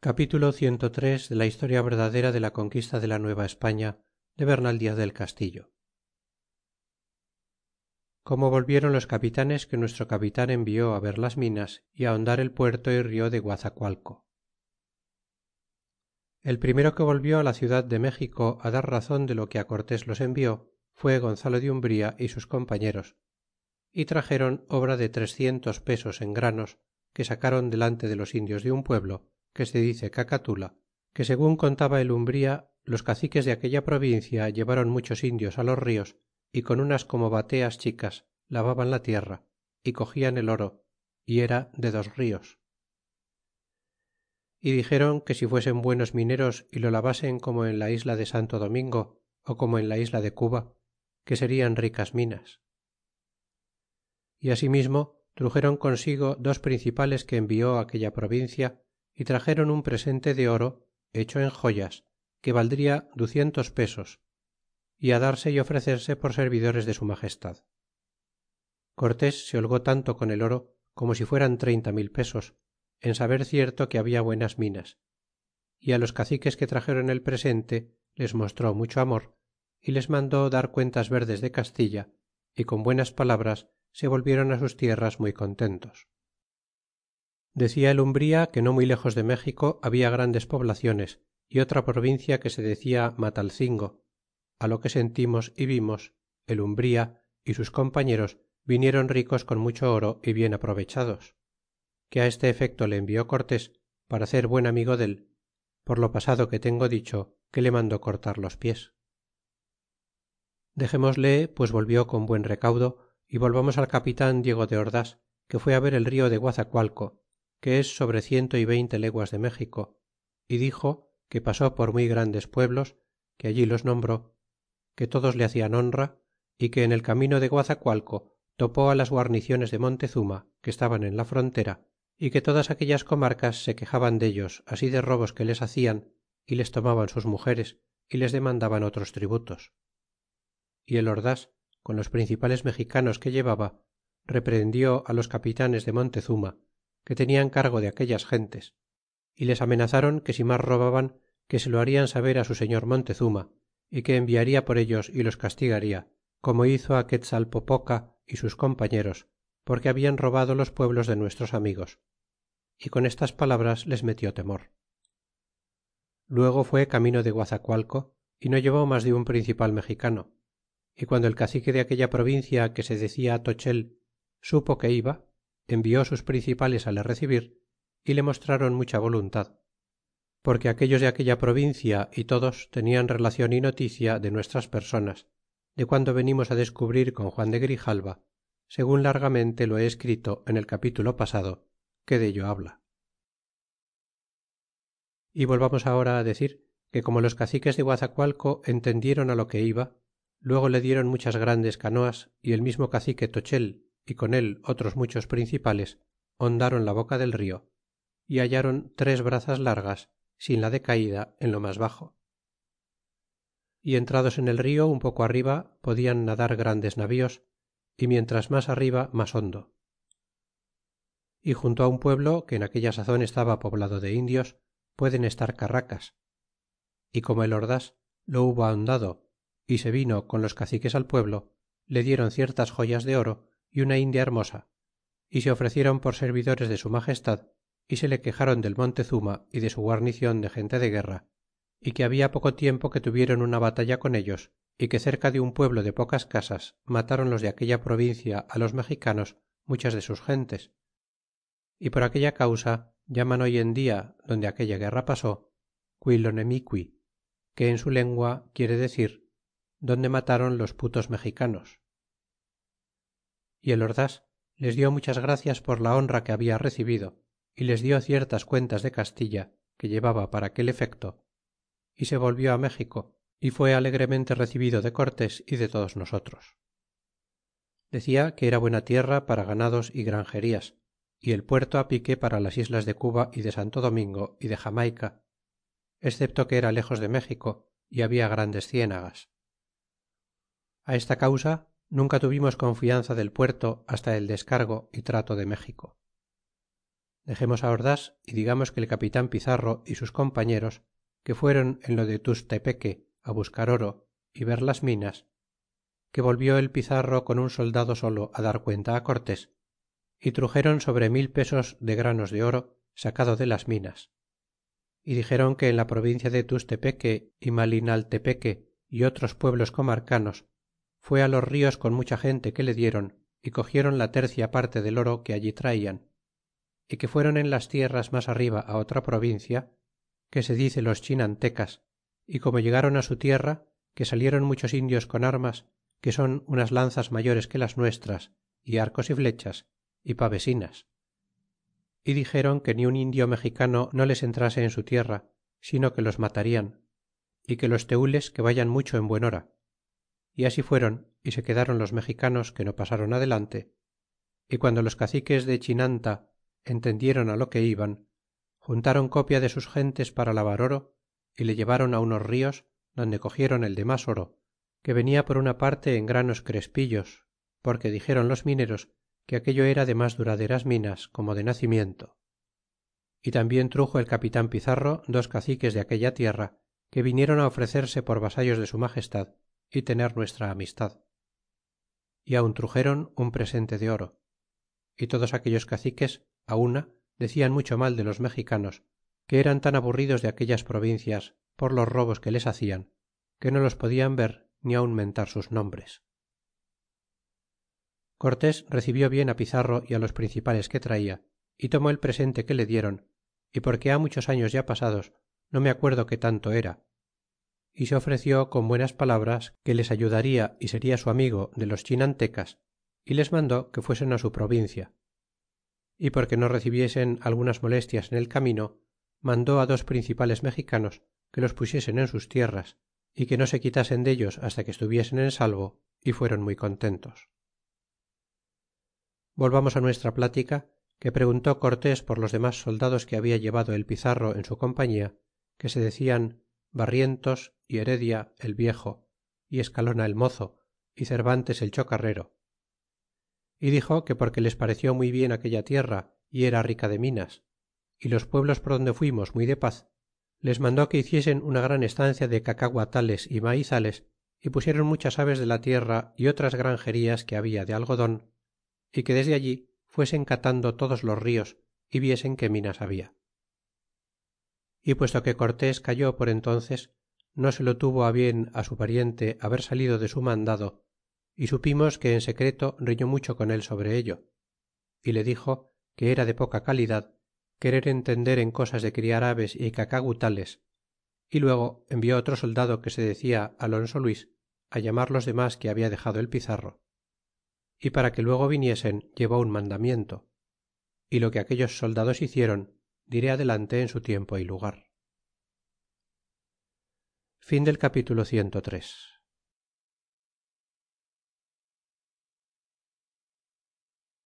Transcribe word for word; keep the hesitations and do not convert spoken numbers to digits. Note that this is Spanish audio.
capítulo ciii de la historia verdadera de la conquista de la nueva españa de bernal diaz del castillo. Como volvieron los capitanes que nuestro capitan envió ver las minas y ahondar el puerto y rio de guazacualco. El primero que volvió la ciudad de méxico dar razon de lo que cortés los envió fué gonzalo de umbria y sus compañeros, y traxéron obra de trecientos pesos en granos que sacron delante de los indios de un pueblo que se dice cacatula, que segun contaba el umbria, los caciques de aquella provincia llevaron muchos indios los rios y con unas como bateas chicas lavaban la tierra y cogian el oro y era de dos rios. Y dixéron que si fuesen buenos mineros y lo lavasen como en la isla de santo domingo ó como en la isla de cuba, que serian ricas minas. Y asimismo truxéron consigo dos principales que envió aquella provincia y traxéron un presente de oro hecho en joyas que valdria ducientos pesos y darse y ofrecerse por servidores de su magestad. Cortés se holgó tanto con el oro como si fueran treinta mil pesos en saber cierto que habia buenas minas, y los caciques que traxéron el presente les mostró mucho amor y les mandó dar cuentas verdes de castilla y con buenas palabras se volvieron sus tierras muy contentos. Decia el umbria que no muy lejos de méxico habia grandes poblaciones y otra provincia que se decia matalcingo, a lo que sentimos y vimos el umbria y sus compañeros vinieron ricos con mucho oro y bien aprovechados, que este efecto le envió cortés para hacer buen amigo dél, por lo pasado que tengo dicho que le mandó cortar los pies. Dexémosle pues volvió con buen recaudo y volvamos al capitan Diego de ordas, que fué ver el rio de guazacualco, que es sobre ciento y veinte leguas de méxico, y dixo que pasó por muy grandes pueblos, que allí los nombró, que todos le hacian honra, y que en el camino de guazacualco topó las guarniciones de montezuma que estaban en la frontera, y que todas aquellas comarcas se quejaban dellos así de robos que les hacian y les tomaban sus mugeres y les demandaban otros tributos. Y el ordas, con los principales mexicanos que llevaba, reprehendió los capitanes de montezuma que tenian cargo de aquellas gentes, y les amenazaron que si mas robaban que se lo harian saber su señor montezuma y que enviaria por ellos y los castigaria, como hizo quetzalpopoca y sus compañeros, porque habian robado los pueblos de nuestros amigos, y con estas palabras les metió temor. Luego fué camino de guazacualco y no llevó mas de un principal mexicano, y guando el cacique de aquella provincia que se decia tochel supo que iba, envió sus principales le recibir y le mostraron mucha voluntad, porque aquellos de aquella provincia y todos tenian relacion y noticia de nuestras personas, de guando venimos descubrir con juan de grijalva, segun largamente lo he escrito en el capítulo pasado que dello habla. Y volvamos ahora decir que como los caciques de guazacualco entendieron lo que iba, luego le dieron muchas grandes canoas y el mismo cacique tochel y con él otros muchos principales hondaron la boca del rio y hallaron tres brazas largas sin la de caida en lo mas baxo. Y entrados en el rio un poco arriba podian nadar grandes navíos y mientras mas arriba mas hondo. Y junto un pueblo que en aquella sazon estaba poblado de indios pueden estar carracas, y como el ordas lo hubo ahondado y se vino con los caciques al pueblo, le dieron ciertas joyas de oro y una india hermosa, y se ofrecieron por servidores de su magestad y se le quejaron del montezuma y de su guarnicion de gente de guerra, y que habia poco tiempo que tuvieron una batalla con ellos y que cerca de un pueblo de pocas casas mataron los de aquella provincia a los mexicanos muchas de sus gentes, y por aquella causa llaman hoy en dia donde aquella guerra pasó Cuilonemiqui, que en su lengua quiere decir donde mataron los putos mexicanos. Y el ordas les dió muchas gracias por la honra que habia recibido y les dió ciertas cuentas de castilla que llevaba para aquel efecto y se volvió méxico y fué alegremente recibido de cortés y de todos nosotros. Decia que era buena tierra para ganados y granjerías y el puerto pique para las islas de cuba y de santo domingo y de jamayca, excepto que era lejos de méxico y habia grandes cienagas. A esta causa nunca tuvimos confianza del puerto hasta el descargo y trato de méxico. dexemos ordás y digamos que el capitan pizarro y sus compañeros que fueron en lo de tustepeque buscar oro y ver las minas que volvió el pizarro con un soldado solo dar cuenta cortés y truxeron sobre mil pesos de granos de oro sacado de las minas y dixeron que en la provincia de tustepeque y malinaltepeque y otros pueblos comarcanos fué los rios con mucha gente que le dieron y cogieron la tercia parte del oro que allí traian y que fueron en las tierras mas arriba otra provincia que se dice los chinantecas y como llegaron su tierra que salieron muchos indios con armas que son unas lanzas mayores que las nuestras y arcos y flechas y pavesinas y dixeron que ni un indio mexicano no les entrase en su tierra sino que los matarian y que los tenles que vayan mucho en buen hora y así fueron y se quedaron los mexicanos que no pasaron adelante y guando los caciques de chinanta entendieron lo que iban juntaron copia de sus gentes para lavar oro y le llevaron unos rios donde cogieron el demas oro que venia por una parte en granos crespillos porque dixeron los mineros que aquello era de mas duraderas minas como de nacimiento y tambien truxo el capitan pizarro dos caciques de aquella tierra que vinieron ofrecerse por vasallos de su magestad y tener nuestra amistad y aun truxeron un presente de oro y todos aquellos caciques una decian mucho mal de los mexicanos que eran tan aburridos de aquellas provincias por los robos que les hacian que no los podian ver ni aun mentar sus nombres cortés recibió bien pizarro y los principales que traia y tomó el presente que le dieron y porque ha muchos años ya pasados no me acuerdo qué tanto era y se ofreció con buenas palabras que les ayudaria y seria su amigo de los chinantecas y les mandó que fuesen su provincia y porque no recibiesen algunas molestias en el camino mandó dos principales mexicanos que los pusiesen en sus tierras y que no se quitasen dellos hasta que estuviesen en salvo y fueron muy contentos volvamos nuestra plática que preguntó cortés por los demas soldados que habia llevado el pizarro en su compañía que se decian barrientos y heredia el viejo y escalona el mozo y cervantes el chocarrero y dixo que porque les pareció muy bien aquella tierra y era rica de minas y los pueblos por donde fuimos muy de paz les mandó que hiciesen una gran estancia de cacaguatales y maizales y pusieron muchas aves de la tierra y otras granjerías que habia de algodon y que desde allí fuesen catando todos los rios y viesen qué minas habia y puesto que cortés calló por entónces no se lo tuvo bien su pariente haber salido de su mandado y supimos que en secreto riñó mucho con él sobre ello y le dixo que era de poca calidad querer entender en cosas de criar aves y cacagutales y luego envió otro soldado que se decia alonso luis llamar los demas que habia dexado el pizarro y para que luego viniesen llevó un mandamiento y lo que aquellos soldados hicieron diré adelante en su tiempo y lugar capitulo ciento